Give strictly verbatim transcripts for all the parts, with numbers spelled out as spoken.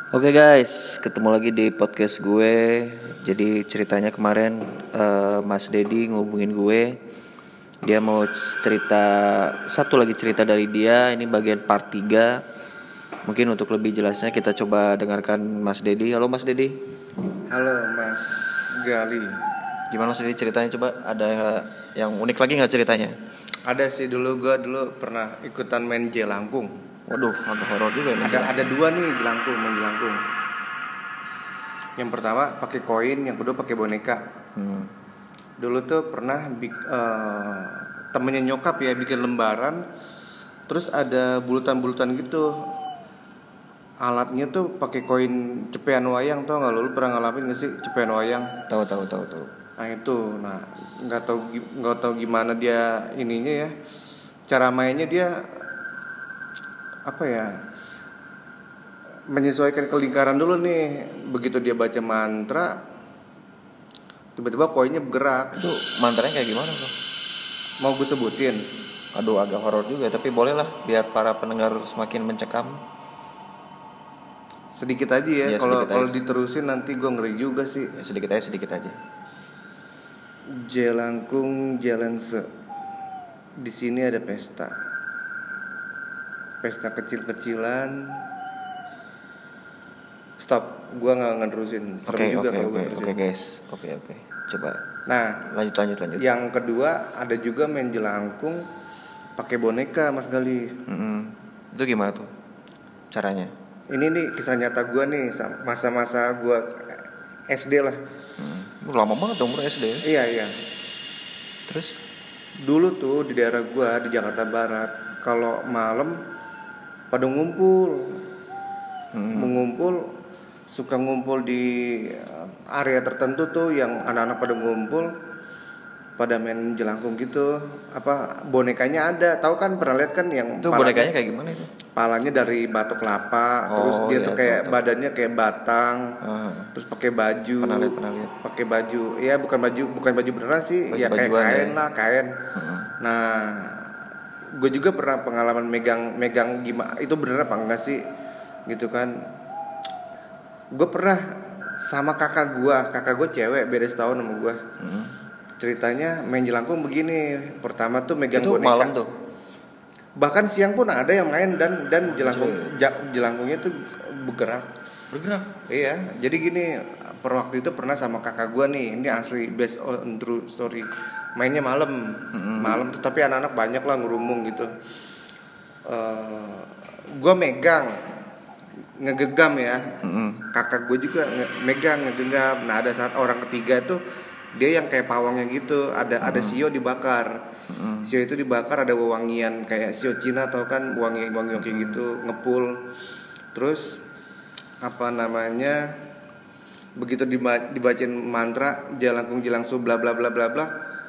Oke guys, ketemu lagi di podcast gue. Jadi ceritanya kemarin eh, Mas Dedi ngubungin gue. Dia mau cerita, satu lagi cerita dari dia. Ini bagian part tiga. Mungkin untuk lebih jelasnya kita coba dengarkan Mas Dedi. Halo Mas Dedi. Halo Mas Gali. Gimana Mas Dedi ceritanya, coba ada yang unik lagi gak ceritanya? Ada sih, dulu gue dulu pernah ikutan main jelangkung. Waduh, agak horor juga ya. Ada ada dua nih jelangkung, main jelangkung. Yang pertama pakai koin, yang kedua pakai boneka. hmm. Dulu tuh pernah bik- eh, temennya nyokap ya bikin lembaran, terus ada bulutan-bulutan gitu. Alatnya tuh pakai koin cepean wayang, tau nggak? Lu pernah ngalamin nggak sih cepean wayang? Tahu tahu tahu tahu. Nah itu, nah nggak tahu nggak tahu gimana dia ininya ya, cara mainnya dia apa ya, menyesuaikan ke lingkaran dulu nih. Begitu dia baca mantra, tiba-tiba koinnya bergerak. Itu mantranya kayak gimana tuh? Mau gue sebutin? Aduh, agak horor juga, tapi boleh lah biar para pendengar semakin mencekam. Sedikit aja ya, Ya, kalau sedikit kalau aja. diterusin nanti gue ngeri juga sih. Ya, sedikit aja, sedikit aja. Jelangkung Jalanse. Di sini ada pesta. Pesta kecil-kecilan. Stop, gue nggak ngeterusin. Serem Oke, juga oke, kalau gue oke, terusin. oke guys, oke, oke. Coba Nah, lanjut, lanjut, lanjut. yang kedua ada juga main jelangkung pakai boneka, Mas Gali. Mm-mm. Itu gimana tuh caranya? Ini nih kisah nyata gue nih, masa-masa gue S D lah. Hmm. Lama banget umur S D. Iya iya. Terus? Dulu tuh di daerah gue di Jakarta Barat, kalau malam pada ngumpul, Hmm. mengumpul, suka ngumpul di area tertentu tuh yang anak-anak pada ngumpul, pada main jelangkung gitu. Apa bonekanya ada? Tahu kan, pernah lihat kan yang Itu palanya- bonekanya kayak gimana itu? Palanya dari batu kelapa, Oh, terus dia iya, tuh kayak tahu, tahu. badannya kayak batang, Ah, terus pakai baju, pernah lihat, pernah lihat. pakai baju, ya bukan baju, bukan baju beneran sih, ya kayak Baju-bajuan kain ya. lah, kain. Mm-mm. Nah, gue juga pernah pengalaman megang, megang gimana, itu bener apa enggak sih, gitu kan? Gue pernah sama kakak gue, kakak gue cewek, beda setahun sama gue. Mm. Ceritanya main jelangkung begini, pertama tuh megang Itu boneka. malam tuh. Bahkan siang pun ada yang main dan dan jelangkung ja- jelangkungnya tuh bergerak. Bergerak. Iya, jadi gini, per waktu itu pernah sama kakak gua nih, ini asli based on true story. Mainnya malam, Mm-hmm. malam tuh tapi anak-anak banyak lah ngerumung gitu. Uh, gua megang, ngegegam ya. Mm-mm. Kakak gue juga nge- megang, ngegenggam. Nah ada saat orang ketiga tuh dia yang kayak pawangnya gitu, ada ada sio dibakar. Mm-mm. Sio itu dibakar, ada wewangian kayak sio Cina, tau kan, wangi wangi kayak gitu, ngepul. Terus apa namanya, begitu diba- dibacain mantra jelangkung jelangsu bla bla bla bla bla,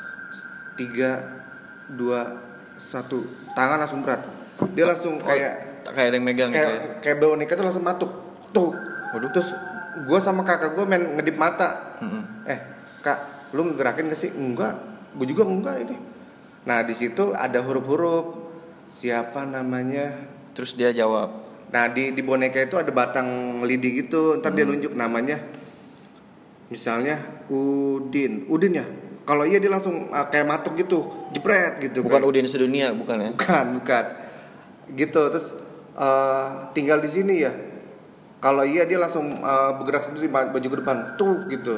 tiga dua satu, tangan langsung berat. Dia langsung kayak Kayak ada yang megang gitu ya. kayak kayak boneka tuh langsung matuk tuh. Waduh. Terus gue sama kakak gue main ngedip mata. Mm-mm. Eh kak, lu ngegerakin gak sih? Enggak, gue juga enggak ini. Nah di situ ada huruf-huruf, siapa namanya. Terus dia jawab. Nah di di boneka itu ada batang lidi gitu. Ntar dia nunjuk namanya. Misalnya Udin, Udin ya. Kalau iya dia langsung uh, kayak matuk gitu, jepret gitu. Bukan kayak. Udin sedunia, bukan ya? Bukan, bukan. Gitu, terus uh, tinggal di sini ya. Kalau iya dia langsung uh, bergerak sendiri maju ke depan tuh gitu.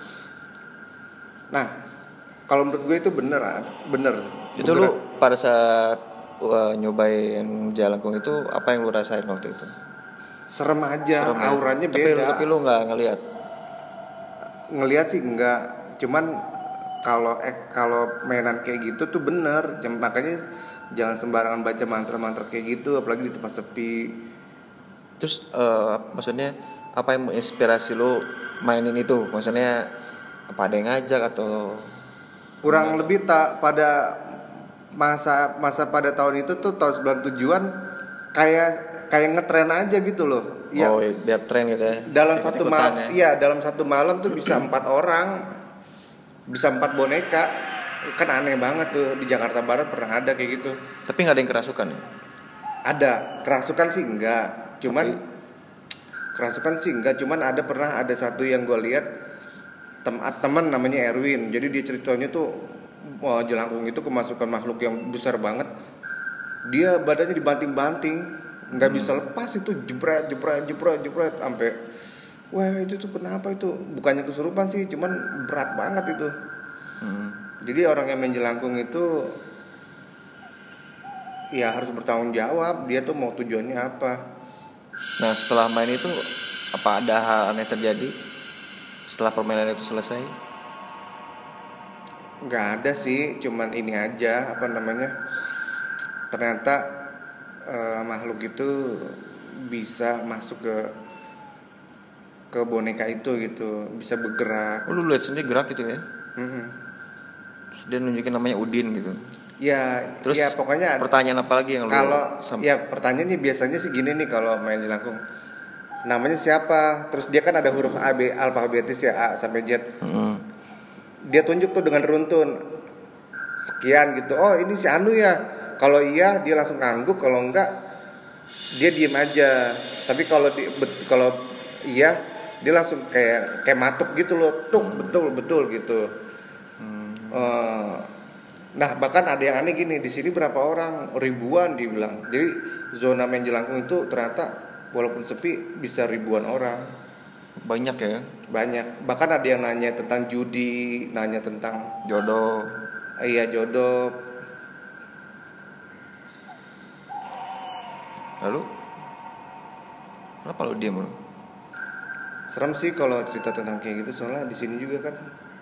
Nah, kalau menurut gue itu bener, bener. Itu bergerak. lu pada saat uh, nyobain jelangkung itu apa yang lu rasain waktu itu? Serem aja, Serem ya? auranya tapi, beda. Tapi lu nggak ngelihat? Ngelihat sih enggak, cuman kalau eh, kalau mainan kayak gitu tuh bener. Makanya jangan sembarangan baca mantra-mantra kayak gitu, apalagi di tempat sepi. Terus uh, maksudnya apa yang menginspirasi lu mainin itu? Maksudnya apa ada yang ngajak atau Kurang lebih tak pada masa masa pada tahun itu tuh tahun sembilan tujuan kayak kayak ngetren aja gitu loh. Ya, oh iya, biar tren gitu ya? dalam satu Ikut-ikutan malam, ya? iya dalam satu malam tuh bisa empat orang, bisa empat boneka. Kan aneh banget tuh, di Jakarta Barat pernah ada kayak gitu. Tapi nggak ada yang kerasukan ya? Ada kerasukan sih enggak, cuman Tapi kerasukan sih enggak, cuman ada pernah ada satu yang gue lihat tem- teman namanya Erwin. Jadi dia ceritanya tuh wah, jelangkung itu kemasukan makhluk yang besar banget. Dia badannya dibanting-banting, nggak hmm. bisa lepas itu, jebret jebret jebret jebret sampai wah itu tuh kenapa itu? Bukannya kesurupan sih, cuman berat banget itu. Hmm. Jadi orang yang main jelangkung itu ya harus bertanggung jawab, dia tuh mau tujuannya apa. Nah setelah main itu apa ada hal aneh terjadi setelah permainan itu selesai? Nggak ada sih, cuman ini aja apa namanya, ternyata uh, makhluk itu bisa masuk ke ke boneka itu gitu, bisa bergerak. Oh, lu lihat sendiri gerak gitu ya? Mm-hmm. Terus dia nunjukin namanya Udin gitu. Ya, terus ya pokoknya pertanyaan apa lagi yang kalau lu ya pertanyaannya biasanya sih gini nih kalau main jelangkung, namanya siapa, terus dia kan ada huruf A B alfabetis ya, A sampai Z. Mm-hmm. Dia tunjuk tuh dengan runtun sekian gitu, oh ini si Anu ya, kalau iya dia langsung ngangguk, kalau enggak dia diem aja. Tapi kalau di kalau iya dia langsung kayak kayak matuk gitu loh, tuh betul betul gitu. Hmm. Uh, nah bahkan ada yang aneh gini, di sini berapa orang, ribuan dibilang. Jadi zona main jelangkung itu ternyata walaupun sepi bisa ribuan orang. Banyak ya? Banyak. Bahkan ada yang nanya tentang judi, nanya tentang jodoh. Iya jodoh. Lalu kenapa lu diam lu? Serem sih kalau cerita tentang kayak gitu, soalnya di sini juga kan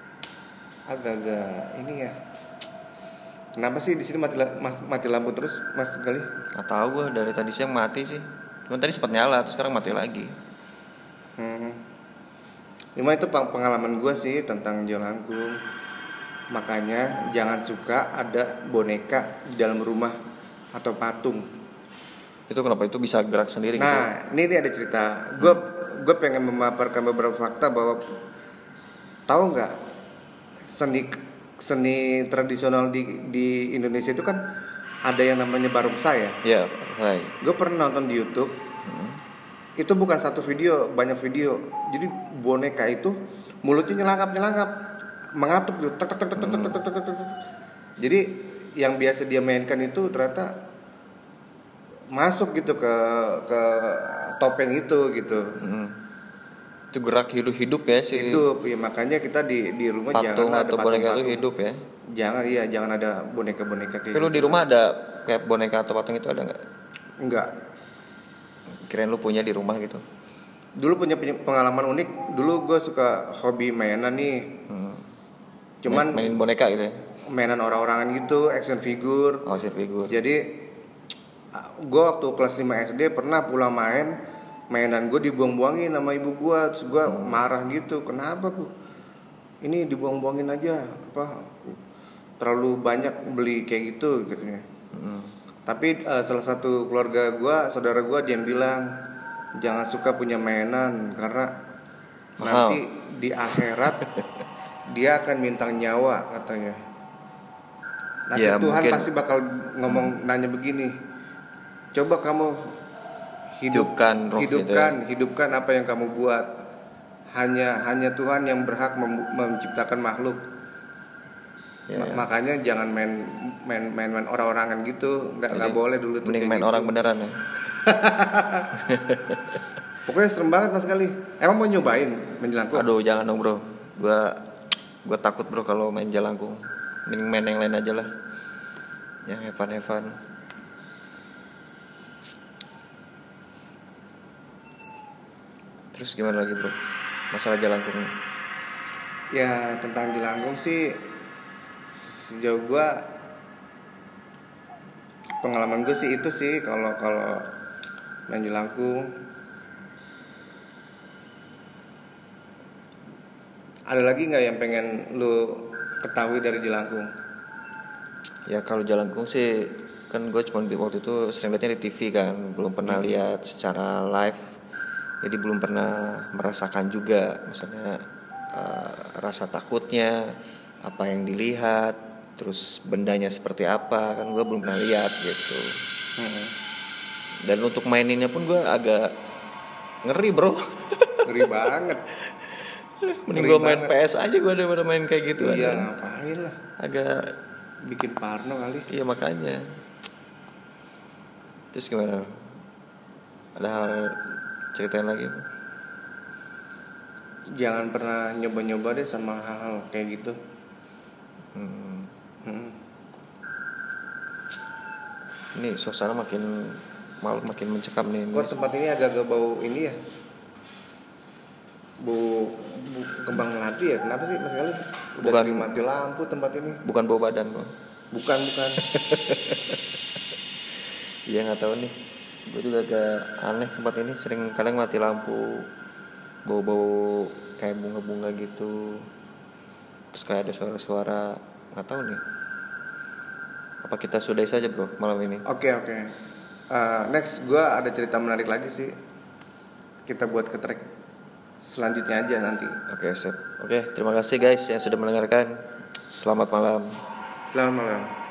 agak-agak ini ya. Kenapa sih di sini mati mati lampu terus Mas Gali? Nggak tahu gue, dari tadi siang mati sih. Cuman tadi sempat nyala, terus sekarang mati lagi. Hmm. Cuma itu pengalaman gue sih tentang jelangkung. Makanya jangan suka ada boneka di dalam rumah atau patung. Itu kenapa itu bisa gerak sendiri? Nah, gitu? ini, ini ada cerita. Gue hmm. gue pengen memaparkan beberapa fakta bahwa tahu nggak seni seni tradisional di di Indonesia itu kan ada yang namanya barongsai ya. Iya, barongsai. Gue pernah nonton di YouTube. Hmm. Itu bukan satu video, banyak video. Jadi boneka itu mulutnya nyelangap-nyelangap, mengatup gitu. Tek tek tek tek tek tek tek tek. Jadi yang biasa dia mainkan itu ternyata masuk gitu ke ke topeng itu gitu. Hmm. Itu gerak hidup-hidup ya sih. Hidup, ya makanya kita di di rumah patung jangan ada atau boneka itu hidup ya. Jangan iya, jangan ada boneka-boneka kayak. Tapi lu gitu. Di rumah ada kayak boneka atau patung itu ada nggak? Enggak. Kirain lu punya di rumah gitu. Dulu punya pengalaman unik. Dulu gue suka hobi mainan nih. Hmm. Cuman Main, mainin boneka gitu ya. Mainan orang-orangan gitu, action figure. Oh, action figure. Jadi gue waktu kelas lima S D pernah pulang main, mainan gue dibuang-buangin sama ibu gue. Terus gue hmm. marah gitu, kenapa bu? Ini dibuang-buangin aja, apa terlalu banyak beli kayak gitu katanya. Hmm. Tapi uh, salah satu keluarga gue, saudara gue, dia bilang jangan suka punya mainan karena mahal. Nanti di akhirat dia akan minta nyawa katanya. Nanti ya, Tuhan mungkin pasti bakal ngomong hmm. nanya begini, coba kamu hidup, hidupkan, hidupkan, gitu ya. hidupkan apa yang kamu buat. Hanya hanya Tuhan yang berhak mem- menciptakan makhluk. Ya, Ma- ya. Makanya jangan main main main, main orang-orangan gitu, nggak nggak boleh dulu tuh. Mending main gitu. Orang beneran ya. Pokoknya serem banget mas kali. Emang mau nyobain main jelangkung? Aduh jangan dong bro, gua gua takut bro kalau main jelangkung. Mending main yang lain aja lah, yang evan-evan. Terus gimana lagi bro, masalah jelangkung? Ya tentang jelangkung sih, sejauh gue pengalaman gue sih itu sih kalau kalau main jelangkung. Ada lagi nggak yang pengen lu ketahui dari jelangkung? Ya kalau jelangkung sih kan gue cuma waktu itu sering lihatnya di T V kan, belum pernah hmm. lihat secara live, jadi belum pernah merasakan juga, misalnya uh, rasa takutnya, apa yang dilihat, terus bendanya seperti apa, kan gue belum pernah lihat gitu. Hmm. Dan untuk maininnya pun gue agak ngeri bro. Ngeri banget. Mending Ngeri gue main banget. P S aja gue daripada main kayak gitu. Iya, kan. ngapain lah. Agak Bikin parno kali. iya makanya. Terus gimana? Ada hal ceritain lagi? Jangan pernah nyoba-nyoba deh sama hal-hal kayak gitu. Hmm. Hmm. Ini suasana makin malam makin mencekam nih. Kok tempat ini agak-agak bau ini ya? Bau, bau kembang melati ya? Kenapa sih Mas Kali? Udah Bukan. sering mati lampu tempat ini. Bukan bau badan bro. Bukan, bukan. Iya nggak tahu nih. Gue juga agak aneh tempat ini, sering kadang mati lampu, bau-bau kayak bunga-bunga gitu. Terus kayak ada suara-suara, nggak tahu nih. Apa kita sudahi saja bro malam ini? Oke, oke. Uh, next, gue ada cerita menarik lagi sih. Kita buat ke track selanjutnya aja nanti. Oke sip. Oke terima kasih guys yang sudah mendengarkan. Selamat malam. Selamat malam.